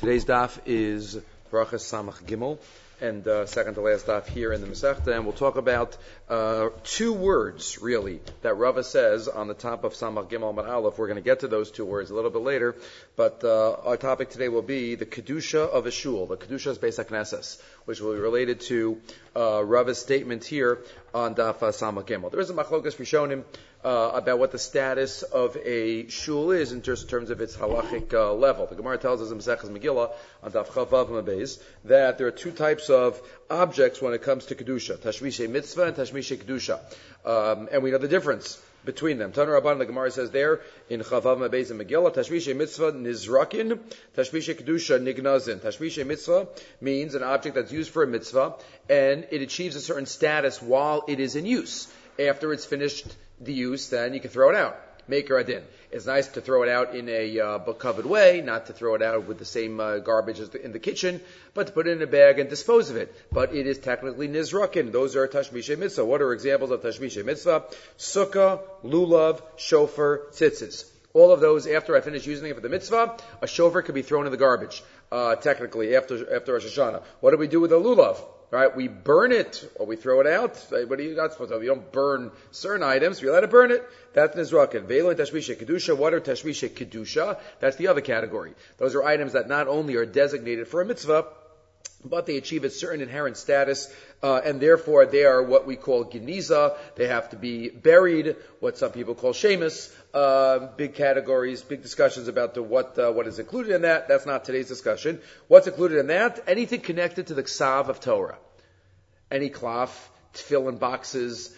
Today's daf is Brachas Samach Gimel, and second to last daf here in the Masechta, and we'll talk about two words, really, that Rava says on the top of Samach Gimel Amud Aleph. We're going to get to those two words a little bit later, but our topic today will be the Kedusha of a shul. The Kedusha is Beis HaKnesses, which will be related to Rava's statement here on daf Samach Gimel. There is a machlokas Rishonim about what the status of a shul is in terms of its halachic level. The Gemara tells us in Maseches Megillah on Daf Chavav Mabez that there are two types of objects when it comes to Kedusha, Tashmishe Mitzvah and Tashmishe Kedusha. And we know the difference between them. Taner Rabban, the Gemara says there in Chavav Mabez and Megillah, Tashmishe Mitzvah Nizrakin, Tashmishe Kedusha Nignazin. Tashmishe Mitzvah means an object that's used for a mitzvah, and it achieves a certain status while it is in use. After it's finished the use, then you can throw it out. Maker adin. It's nice to throw it out in a covered way, not to throw it out with the same garbage as in the kitchen, but to put it in a bag and dispose of it. But it is technically nizrakin. Those are tashmishe mitzvah. What are examples of tashmishe mitzvah? Sukkah, lulav, shofar, tzitzis. All of those, after I finish using it for the mitzvah, a shofar could be thrown in the garbage, technically, after Rosh Hashanah. What do we do with a lulav? Right, we burn it, or we throw it out. What are you not supposed to do? You don't burn certain items, you let it burn it. That's nizrakin. Ve'lo tashmishe kedusha. What are tashmishe kedusha? That's the other category. Those are items that not only are designated for a mitzvah, but they achieve a certain inherent status, and therefore they are what we call geniza. They have to be buried, what some people call shemus. Big categories, big discussions about what is included in that. That's not today's discussion. What's included in that? Anything connected to the ksav of Torah. Any klaf, tefillin boxes,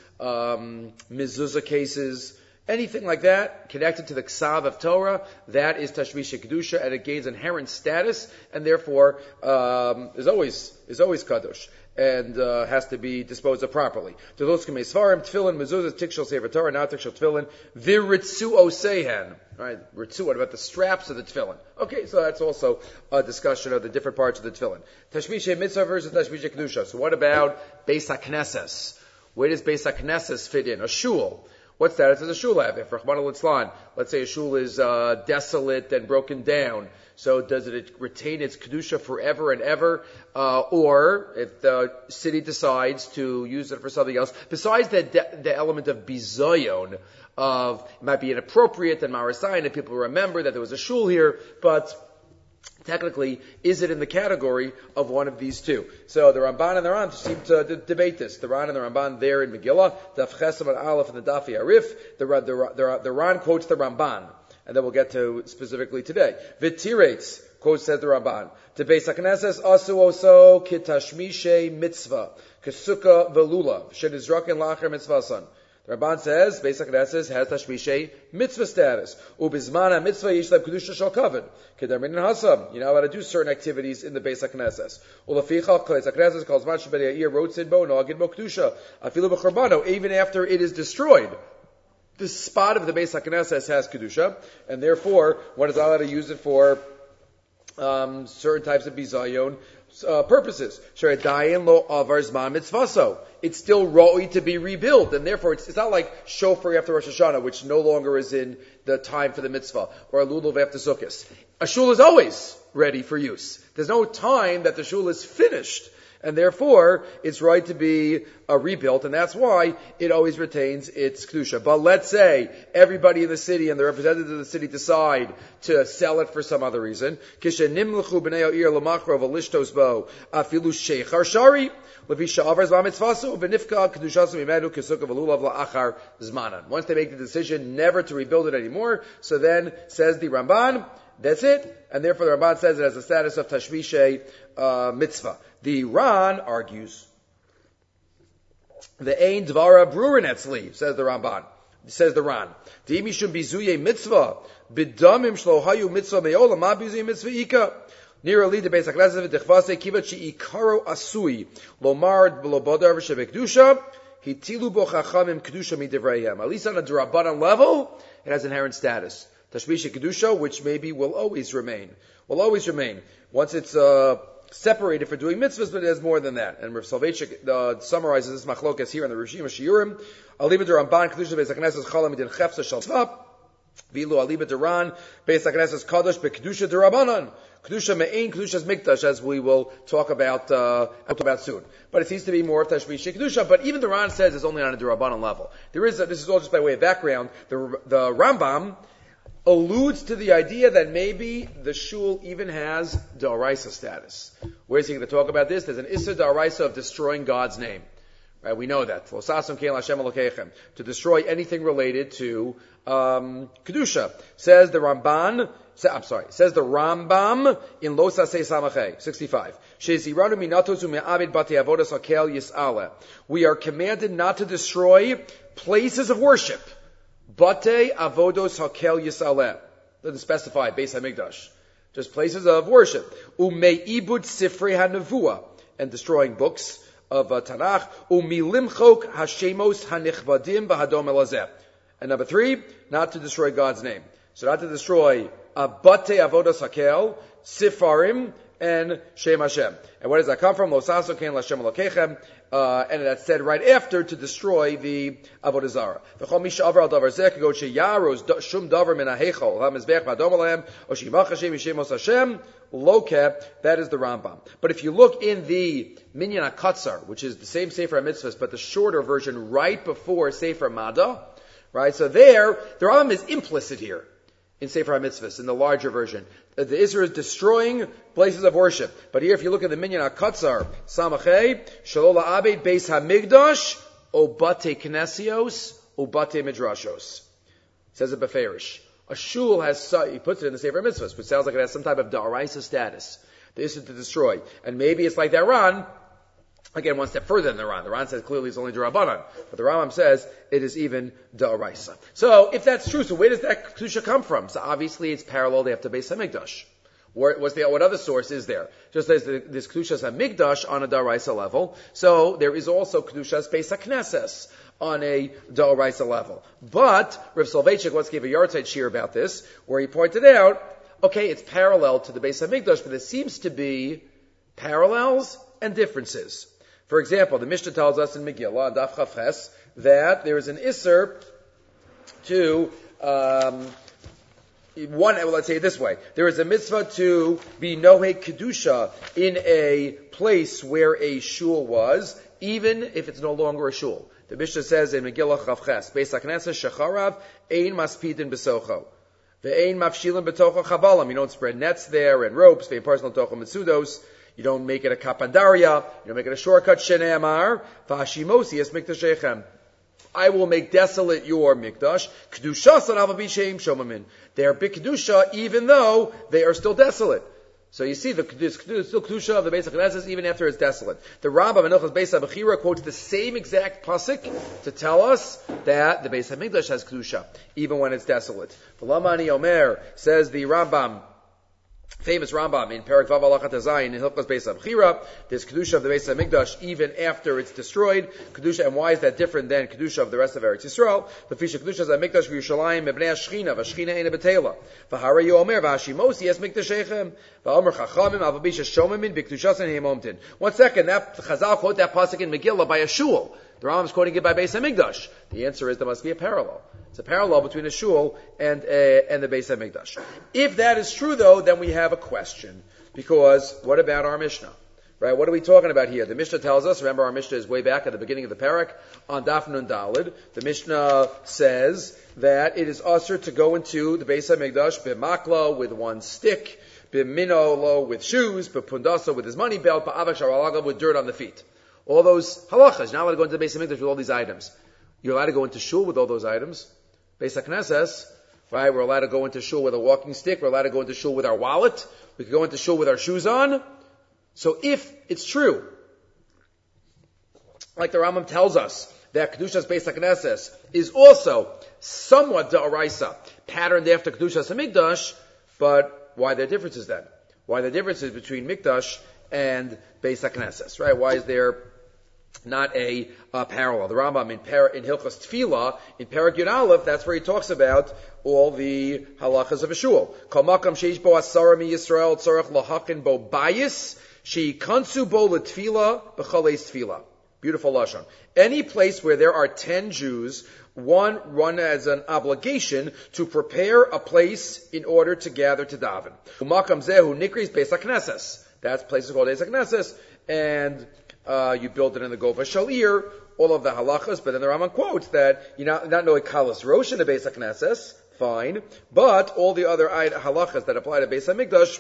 mezuzah cases, anything like that connected to the ksav of Torah, that is tashmishe kedusha, and it gains inherent status, and therefore is always kadosh, and has to be disposed of properly. To those kumei svarim, tefillin, mezuzah, tikshal sefer Torah, not tikshal tefillin, viritzu osehen. Right, ritzu. What about the straps of the tefillin? Okay, so that's also a discussion of the different parts of the tefillin. Tashmishe mitzvah versus tashmishe kedusha. So what about Beis HaKnesses? Where does Beis HaKnesses fit in? A shul. What status does a shul have? If Rahman al-Islan, let's say a shul is desolate and broken down, so does it retain its kedusha forever and ever? Or if the city decides to use it for something else, besides the element of bizayon, it might be inappropriate and marasayin, and people remember that there was a shul here, but technically, is it in the category of one of these two? So the Ramban and the Ran seem to debate this. The Ran and the Ramban there in Megillah, Daf Chesam and Aleph and the Daf Yarif, the Ran quotes the Ramban, and then we'll get to specifically today. Vitirates quotes said the Ramban, to Beis HaKnesses asu oso kitashmishe mitzvah, kesuka velulav, shenizrakin lacher mitzvasan. The Ramban says, Beis HaKnesses has tashmishe mitzvah status. Ubizmana mitzvah yishlav kedusha shal kavod. Kedarmin and hasam. You're not allowed to do certain activities in the Beis HaKnesses. Ulaficha Beis HaKnesses calls man shebedei yir rotzin bo noagid bo kedusha. Afilu b'chorbano. Even after it is destroyed, the spot of the Beis HaKnesses has kedusha, and therefore one is allowed to use it for certain types of bizayon purposes. It's still roi to be rebuilt, and therefore it's not like shofar after Rosh Hashanah, which no longer is in the time for the mitzvah, or a lulav after Sukkot. A shul is always ready for use. There's no time that the shul is finished, and therefore it's right to be rebuilt, and that's why it always retains its kedusha. But let's say everybody in the city and the representatives of the city decide to sell it for some other reason. Once they make the decision never to rebuild it anymore, so then, says the Ramban, that's it, and therefore the Ramban says it has the status of tashmishe mitzvah. The Ran argues, the ein dvara brurin etzli, says the Ramban. Says the Ran. Mishum bizuye mitzvah, bidamim shlo hayu mitzvah me'olam, ma bizuye mitzvah ika. Near Ali the Beis HaKnesses v'dechvasei kivat she'ikaro asui lomar b'lobodar v'shebekdusha hitilu bo chachamim kedusha midivreihem. At least on a d'Rabbanan level, it has inherent status. Tashmishe kedusha, which maybe will always remain. Once it's separated for doing mitzvahs, but it has more than that. And Rav Soloveitchik summarizes this machlokas here in the Rishim Shiurim. Alima d'Ramban kedusha Beis HaKnesses chala midin chefsa shal tzvah. Vilu aliba deran, Beis HaKnesses kadosh bekedusha derabanan. Kedusha me'ein, Kedusha's mikdash, as we will talk about soon. But it seems to be more tashmish kedusha. But even the Ran says it's only on a derabanan level. This is all just by way of background. The Rambam alludes to the idea that maybe the shul even has da'araisa status. Where is he going to talk about this? There's an issa da'araisa of destroying God's name. Right, we know that. To destroy anything related to Kedusha. Says the Rambam in Lo Saseh Samachay, 65. We are commanded not to destroy places of worship. Bate avodos hakel yisaleh. Doesn't specify Beis HaMikdash. Just places of worship. Umeibud sifrei hanavua. And destroying books of Tanakh, umilimchok hashemos hanichvadim v'hadom elazeh. And number 3, not to destroy God's name. So not to destroy bate avodas hakel, sifarim, and Shem Hashem. And where does that come from? Lo saso ken l'Hashem Elokechem. And that's said right after to destroy the Avodah Zarah. V'chol mi she'avar al davar zeh k'go she'yaros shum davar min ha'heichol ha'mizbech v'adom alahem o shimach Hashem yishemos Hashem loke. That is the Rambam. But if you look in the Minyan HaKatzar, which is the same Sefer HaMitzvahs, but the shorter version right before Sefer Mada, right? So there, the Rambam is implicit here in Sefer HaMitzvahs, in the larger version. The Israel is destroying places of worship. But here, if you look at the Minyan HaKatzar, Samachay, Shalola Abed, Beis HaMikdash, Obate Knesios, Obate Midrashos. Says it Beferish. A shul has, he puts it in the Sefer HaMitzvahs, which sounds like it has some type of da'araisa status. The Israel to destroy. And maybe it's like that Ran, again, one step further than the Ran. The Ran says clearly it's only D'Rabbanan. But the Rambam says it is even D'Oraisa. So, if that's true, so where does that Kedusha come from? So obviously it's parallel to Beis HaMikdash. What other source is there? Just as this Kedushas HaMikdash on a D'Oraisa level, so there is also Kedushas Beis HaKnesses on a D'Oraisa level. But, Rav Soloveitchik once gave a yahrzeit shir about this, where he pointed out, okay, it's parallel to the Beis HaMikdash, but there seems to be parallels and differences. For example, the Mishnah tells us in Megillah, Daf Chaf Ches, that there is an Isser to, let's say it this way. There is a mitzvah to be Nohe Kedusha in a place where a shul was, even if it's no longer a shul. The Mishnah says in Megillah Chaf Ches, Beis HaKnesses Shecharav, Ein Maspidin Besocho. Ve'ein Mafshilin Betocho Chabalam. You don't spread nets there and ropes, ve'ein personal Tocho Mitsudos. You don't make it a kapandaria. You don't make it a shortcut. Shenei Amar v'hashimosi es mikdashechem. I will make desolate your mikdash. Kedusha sarav b'sheim shomamin. They are big kedusha, even though they are still desolate. So you see, there's still kedusha of the Beis HaKnesses even after it's desolate. The Rambam in Hilchos Beis HaBechira quotes the same exact pasuk to tell us that the Beis HaMikdash has kedusha even when it's desolate. V'lamani Omer, says the Rambam. Famous Rambam in Perek Vav Alachat Hazayin in Hilchos Beis HaBechira. There's Kedusha of the Beis HaMikdash even after it's destroyed. Kedusha, and why is that different than Kedusha of the rest of Eretz Yisrael? The Fisha Kedusha of HaMikdash v'Yerushalayim mebnei HaShechina v'Shechina eina betela. V'hara Yomer v'Hashimosi es Mikdashechem v'Omer Chachamim avabisha shomamin b'Kedushasin heimomtin. 1 second, that Chazal quote that pasuk in Megillah by a shul. The Rambam is quoting it by Beis HaMikdash. The answer is there must be a parallel. It's a parallel between a shul and the Beis HaMikdash. If that is true, though, then we have a question. Because what about our Mishnah? Right? What are we talking about here? The Mishnah tells us, remember our Mishnah is way back at the beginning of the parak, on Daf Nun Daled. The Mishnah says that it is usher to go into the Beis HaMikdash b'makla, with one stick, b'minolo, with shoes, b'pundasa, with his money belt, b'avak sharalaga, with dirt on the feet. All those halachas. You're not allowed to go into the Beis HaMikdash with all these items. You're allowed to go into shul with all those items. Beis HaKnesses, right? We're allowed to go into shul with a walking stick. We're allowed to go into shul with our wallet. We can go into shul with our shoes on. So if it's true, like the Rambam tells us, that Kedushas Beis HaKnesses is also somewhat da'araisa, patterned after Kedushas HaMikdash, but why are there differences then? Why are there differences between Mikdash and Beis HaKnesses, right? Why is there not a parallel? The Rambam in Hilchos Tefillah, in Perek Yud Aleph, that's where he talks about all the halachas of a shul. Kol makam sheish bo asara mi Yisrael tzarech lahakin bo bayis sheyikansu bo l'tefillah b'chaleis tefillah. Beautiful lashon. Any place where there are 10 Jews One as an obligation to prepare a place in order to gather to daven. Umakam zehu nikris Beis HaKnesses. That's places called Beis HaKnesses, and you build it in the Gova Shalir, all of the halachas, but then the Rambam quotes that you're not knowing Kalas Rosh in the Beis HaKnesses, fine, but all the other halachas that apply to Beis HaMikdash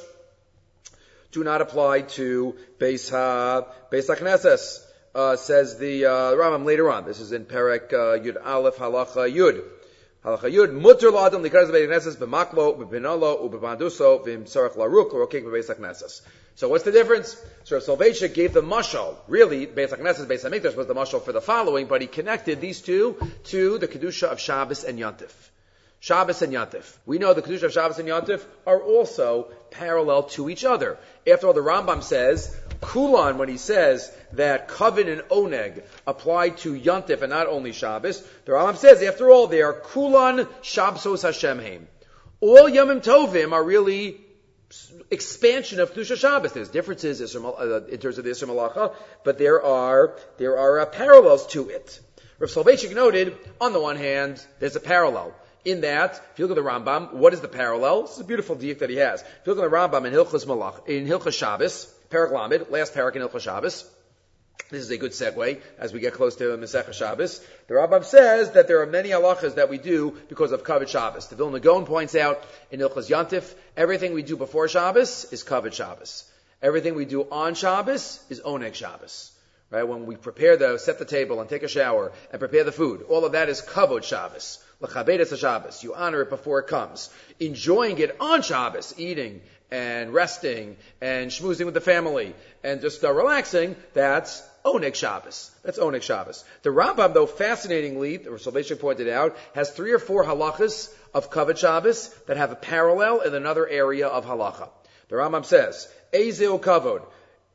do not apply to Beis HaKnesses. Says the Rambam later on. This is in Perek Yud Aleph Halacha Yud. Halacha Yud. Mutter la'adam likras Beis HaKnesses b'maklo u'b'binalo u'b'banduso v'imsarach laruk u'rokek b'Beis HaKnesses. So what's the difference? So Rav Soloveitchik gave the mashal. Really, Beis HaKnesses, Beis HaMikdash was the mashal for the following, but he connected these two to the Kedusha of Shabbos and Yontif. Shabbos and Yontif. We know the Kedusha of Shabbos and Yontif are also parallel to each other. After all, the Rambam says, Kulan, when he says that Kavod and Oneg apply to Yontif and not only Shabbos, the Rambam says, after all, they are Kulan Shabsos Hashem Heim. All Yomim Tovim are really expansion of Kedusha Shabbos. There's differences in terms of the Isser Malacha, but there are parallels to it. Rav Soloveitchik noted, on the one hand, there's a parallel. In that, if you look at the Rambam, what is the parallel? This is a beautiful diuk that he has. If you look at the Rambam in Hilchos Shabbos, Perek Lamed, last parak in Hilchos Shabbos, this is a good segue as we get close to Masechah Shabbos. The Rambam says that there are many halachas that we do because of Kavod Shabbos. The Vilna Gaon points out in Hilchos Yontif, everything we do before Shabbos is Kavod Shabbos. Everything we do on Shabbos is Oneg Shabbos. Right? When we set the table and take a shower and prepare the food, all of that is Kavod Shabbos. L'chabed Shabbos. You honor it before it comes. Enjoying it on Shabbos, eating and resting and schmoozing with the family and just relaxing, that's Oneg Shabbos. That's Oneg Shabbos. The Rambam, though, fascinatingly, the Soloveitchik pointed out, has 3 or 4 halachas of Kavod Shabbos that have a parallel in another area of halacha. The Rambam says, Ezeu Kavod.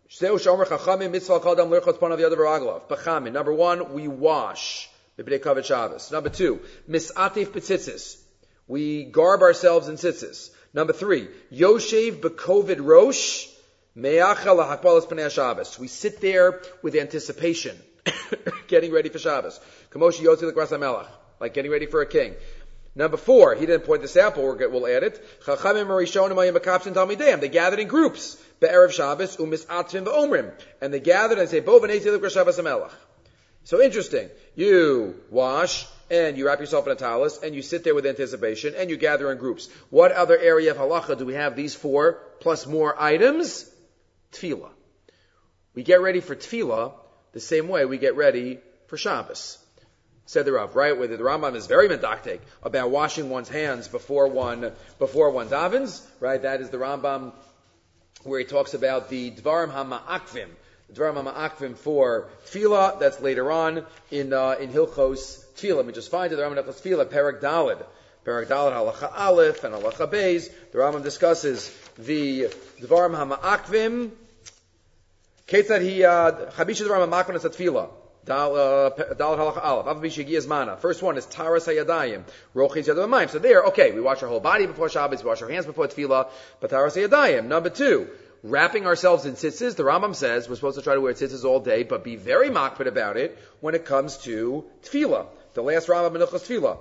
Number 1, we wash. Number 2, misatif b'tzitzis. We garb ourselves in tzitzis. Number 3, yoshev b'kovid rosh me'achal lahakbalas pnei Shabbos. We sit there with anticipation, getting ready for Shabbos. Kamoshi yotzi l'kras hamelach, like getting ready for a king. Number 4, he didn't point this out, but we'll add it. Chachamim harishonim hayim makapsin talmideim. They gathered in groups. Be'erev Shabbos u'misatvim v'omrim, and they gathered and say, Bo v'nei tziluk Shabbos hamelach. So interesting. You wash, and you wrap yourself in a talis, and you sit there with anticipation, and you gather in groups. What other area of halacha do we have these 4 plus more items? Tefillah. We get ready for tefillah the same way we get ready for Shabbos. Said the Rav, right? Where the Rambam is very medactic about washing one's hands before one davens, right? That is the Rambam where he talks about the Dvarim HaMa'akvim. Dvarim HaMa'akvim for Tefillah, that's later on in Hilchos Tefillah. Let me just find it. The Rambam Hilchos Tefillah, Perek Daled. Perek Daled, Halacha Aleph and Halacha Beis. The Rambam discusses the Dvarim HaMa'akvim. Ketzad Chabisha Dvarim HaMa'akvim is Tefillah. Daled Halacha Aleph. Avavish Yegi Mana. First one is Taras Hayadayim. Rochis Yadam Mayim. So there, okay, we wash our whole body before Shabbos, we wash our hands before Tefillah, but Taras Hayadayim. Number 2. Wrapping ourselves in tzitzis, the Rambam says we're supposed to try to wear tzitzis all day, but be very makpid about it when it comes to tefillah. The last Rambam in Hilchos Tefillah.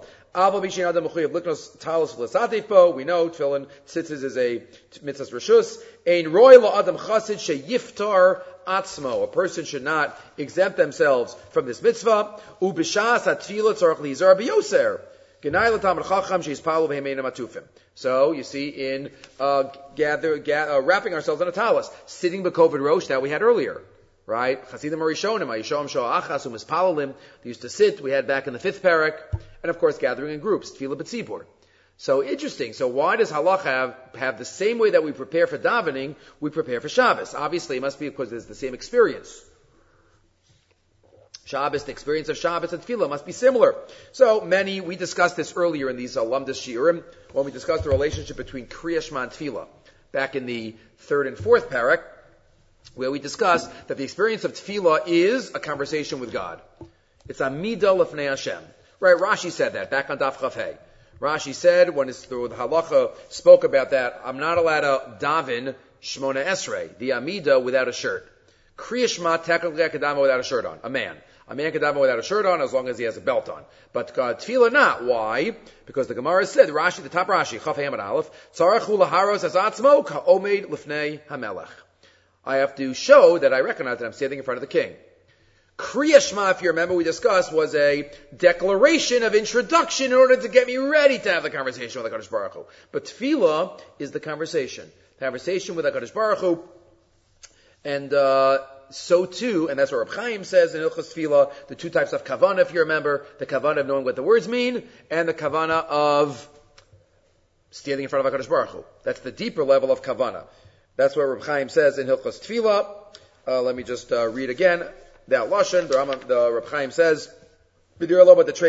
We know tefillin, tzitzis is a mitzvah reshus. Ein roy la'adam chasid sheyiftar atzmo. A person should not exempt themselves from this mitzvah. Ubishas hatefillah tzarich lizar biyoser. So you see in wrapping ourselves in a talis, sitting b'kovid rosh that we had earlier, right? Chasidim Arishonim, Ayishom Shoachas Umispalalim. They used to sit. We had back in the 5th parak, and of course gathering in groups, tefillah b'tzibur. So interesting. So why does halacha have the same way that we prepare for davening, we prepare for Shabbos? Obviously, it must be because there's the same experience. Shabbos, the experience of Shabbos and Tefillah must be similar. So we discussed this earlier in these Lamdas Shiurim, when we discussed the relationship between Kriya Shema and Tefillah, back in the 3rd and 4th parak, where we discussed that the experience of Tefillah is a conversation with God. It's Amidah Lefnei Hashem. Right, Rashi said that, back on Daf Chaf Hei. Rashi said, when the halacha spoke about that, I'm not allowed to daven Shmona Esrei, the Amidah without a shirt. Kriya Shema technically I could daven without a shirt on, a man. A man can daven without a shirt on as long as he has a belt on. But tefillah not. Why? Because the Gemara said, Rashi, the top Rashi, Chaf Hamad Aleph, Tzarachu laharos azatzmo ka'omed lifnei hamelech. I have to show that I recognize that I'm standing in front of the king. Kriya Shema, if you remember, we discussed, was a declaration of introduction in order to get me ready to have the conversation with HaKadosh Baruch Hu. But tefillah is the conversation. The conversation with HaKadosh Baruch Hu. And so too, and that's what Reb Chaim says in Hilchos Tefillah, the two types of kavana, if you remember, the kavana of knowing what the words mean, and the kavana of standing in front of HaKadosh Baruch Hu. That's the deeper level of kavana. That's what Reb Chaim says in Hilchos Tefillah. Let me just read again. That Lashon, the Reb Chaim says, knowing what the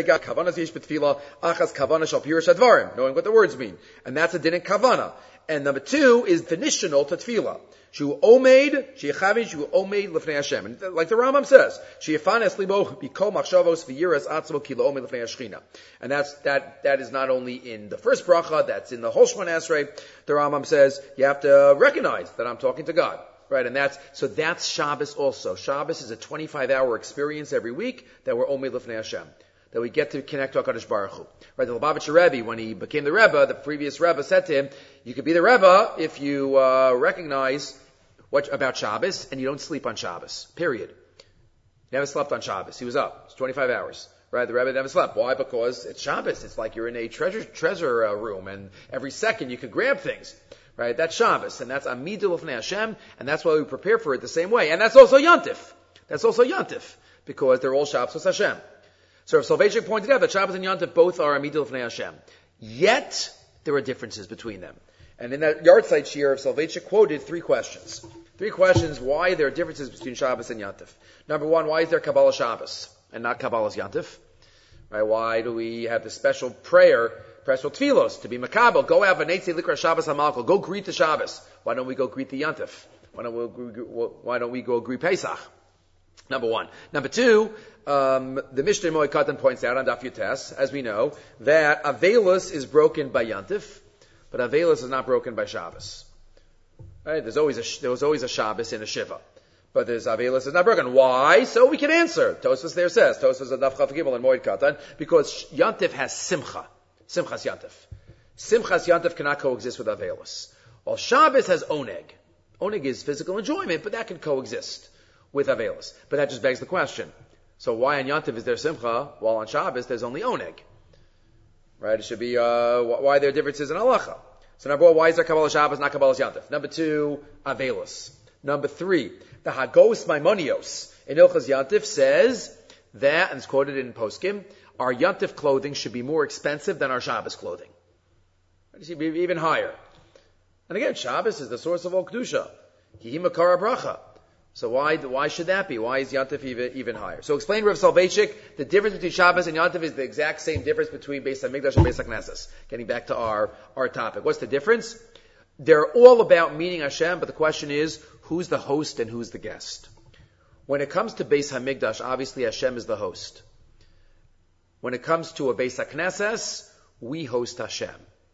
words mean. And that's a din in kavana. And number two is definitional to tefillah. Shu omeid, she'echavin, shu omeid lefnei Hashem. And like the Rambam says, she'efanes libo bikol machshavos v'yiras atzmo ki lo omeid lefnei Hashchina. And that is not only in the first bracha, that's in the whole Shemona Esrei. The Rambam says, you have to recognize that I'm talking to God. Right, and that's Shabbos also. Shabbos is a 25-hour experience every week that we're omeid lefnei Hashem. That we get to connect to HaKadosh Baruch Hu. Right, the Lubavitcher Rebbe, when he became the Rebbe, the previous Rebbe said to him, you could be the Rebbe if you recognize what about Shabbos and you don't sleep on Shabbos. Period. He never slept on Shabbos. He was up. It's 25 hours. Right, the Rebbe never slept. Why? Because it's Shabbos. It's like you're in a treasure room, and every second you could grab things. Right, that's Shabbos, and that's Amidah Lefnei Hashem, and that's why we prepare for it the same way. And that's also Yontif. That's also Yontif, because they're all Shabbos with Hashem. So Soloveitchik pointed out that Shabbos and Yontif both are Amidah Lefnei Hashem. Yet, there are differences between them. And in that yard site shir of Soloveitchik quoted three questions. Three questions why there are differences between Shabbos and Yontif. Number one, why is there Kabbalah Shabbos and not Kabbalah's Yontif? Right, why do we have the special prayer, special tefillos, to be makabel? Go out v'neitzei likra Shabbos hamalkol. Go greet the Shabbos. Why don't we go greet the Yontif? Why don't we go greet Pesach? Number one. Number two, the Mishnah Moed Katan points out on Daf Yutes, as we know, that Avelus is broken by Yontif, but Avelus is not broken by Shabbos. Right? There was always a Shabbos in a Shiva. But there's Avelus is not broken. Why? So we can answer. Tosfos there says, Tosfos Daf Chaf Gimel and Moed Katan, because Yontif has Simcha. Simchas Yontif. Simchas Yontif cannot coexist with Avelus. While Shabbos has Oneg. Oneg is physical enjoyment, but that can coexist with Avelus. But that just begs the question. So why on Yontif is there Simcha, while on Shabbos there's only Oneg? Right? It should be, why there are differences in halacha. So number one, why is there Kabbalah Shabbos, not Kabbalah Yontif? Number two, Avelus. Number three, the Hagos Maimonios in Ilchas Yontif says that, and it's quoted in Poskim, our Yontif clothing should be more expensive than our Shabbos clothing. It should be even higher. And again, Shabbos is the source of all Kedusha. Hihi Makara Bracha. So why should that be? Why is Yontif even higher? So explain Rav Soloveitchik, the difference between Shabbos and Yontif is the exact same difference between Beis HaMikdash and Beis HaKnesses. Getting back to our topic. What's the difference? They're all about meeting Hashem, but the question is, who's the host and who's the guest? When it comes to Beis HaMikdash, obviously Hashem is the host. When it comes to a Beis HaKnesses, we host Hashem.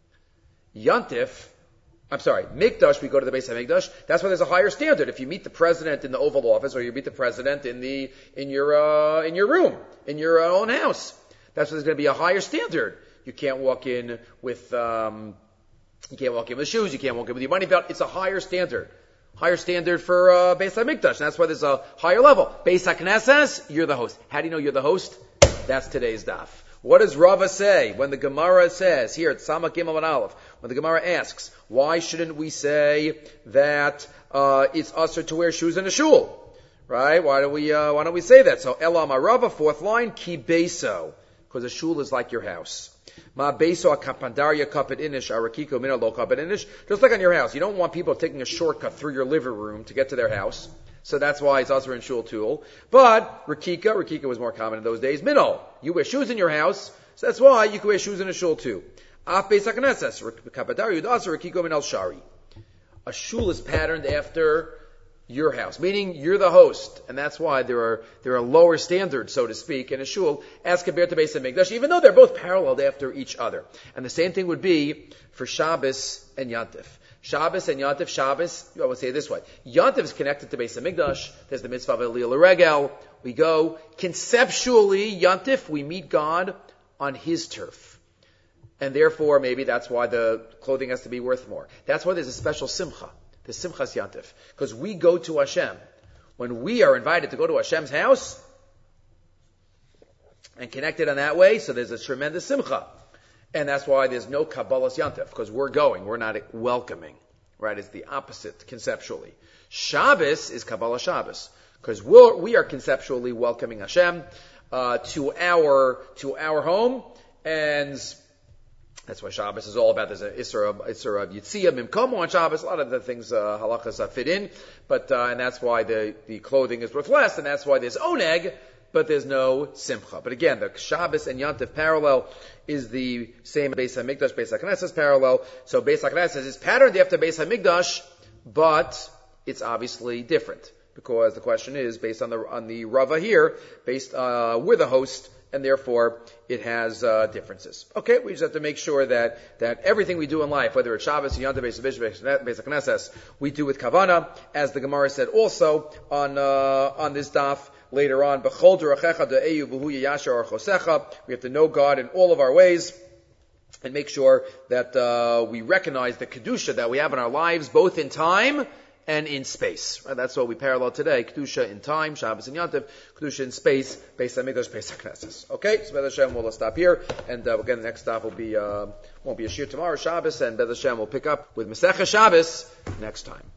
Mikdash, we go to the Beis HaMikdash. That's why there's a higher standard. If you meet the president in the Oval Office, or you meet the president in your room, in your own house, that's why there's going to be a higher standard. You can't walk in with shoes. You can't walk in with your money belt. It's a higher standard. Higher standard for Beis HaMikdash. And that's why there's a higher level. Beis HaKnesses, you're the host. How do you know you're the host? That's today's daf. What does Rava say when the Gemara says, here at Samach Gimel and Aleph, when the Gemara asks, why shouldn't we say that it's usher to wear shoes in a shul? Right? Why don't we say that? So Elam Rava, fourth line, ki beso, because a shul is like your house. Ma beso akapandaria kapet inish arakiko mina lo kapet inish. Just like on your house, you don't want people taking a shortcut through your living room to get to their house. So that's why it's also in shul tool. But Rakika was more common in those days. Minol, you wear shoes in your house, so that's why you can wear shoes in a shul too. Af Beis HaKnesses, Kapadaru Yudasa Rakiko Minal Shari. A shul is patterned after your house, meaning you're the host, and that's why there are lower standards, so to speak, in a shul as compared to Beis HaMikdash, even though they're both paralleled after each other. And the same thing would be for Shabbos and Yontif. Shabbos and Yantif. Shabbos, I would say it this way. Yantif is connected to Beis HaMikdash. There's the mitzvah of Eliyah L'Regel. We go, conceptually, Yantif, we meet God on His turf. And therefore, maybe that's why the clothing has to be worth more. That's why there's a special simcha. The Simchas Yantif. Because we go to Hashem. When we are invited to go to Hashem's house, and connected in that way, so there's a tremendous simcha. And that's why there's no Kabbalas Yantif, because we're going, we're not welcoming. Right? It's the opposite, conceptually. Shabbos is Kabbalah Shabbos, because we are conceptually welcoming Hashem to our home, and that's why Shabbos is all about. There's an Isser of Yitziyah, Mimkomo on Shabbos. A lot of the things halachas fit in, but and that's why the clothing is worth less, and that's why there's oneg, but there's no simcha. But again, the Shabbos and Yantif parallel is the same Beis HaMikdash, Beis HaKnesses parallel. So Beis HaKnesses is patterned after Beis HaMikdash, but it's obviously different because the question is based on the Rava here, we're the host, and therefore it has differences. Okay, we just have to make sure that everything we do in life, whether it's Shabbos, Yantiv, Beis HaKnesses, we do with Kavana, as the Gemara said also on this daf later on. We have to know God in all of our ways and make sure that we recognize the kedusha that we have in our lives, both in time and in space. Right? That's what we parallel today. Kedusha in time, Shabbos and Yantiv. Kedusha in space, Beis HaMikdash, Beis HaKnesses. Okay, so Be'ez Hashem, we'll stop here. And again, the next stop will be, won't be a shir tomorrow, Shabbos, and Be'ez Hashem will pick up with Masechah Shabbos next time.